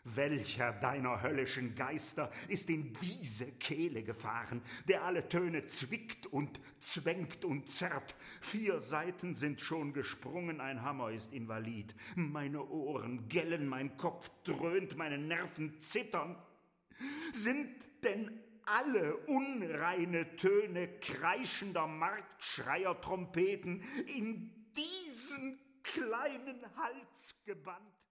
Welcher deiner höllischen Geister ist in diese Kehle gefahren, der alle Töne zwickt und zwängt und zerrt? 4 Saiten sind schon gesprungen, ein Hammer ist invalid. Meine Ohren gellen, mein Kopf dröhnt, meine Nerven zittern. Sind denn alle unreine Töne kreischender Marktschreier-Trompeten in diesen kleinen Hals gebannt?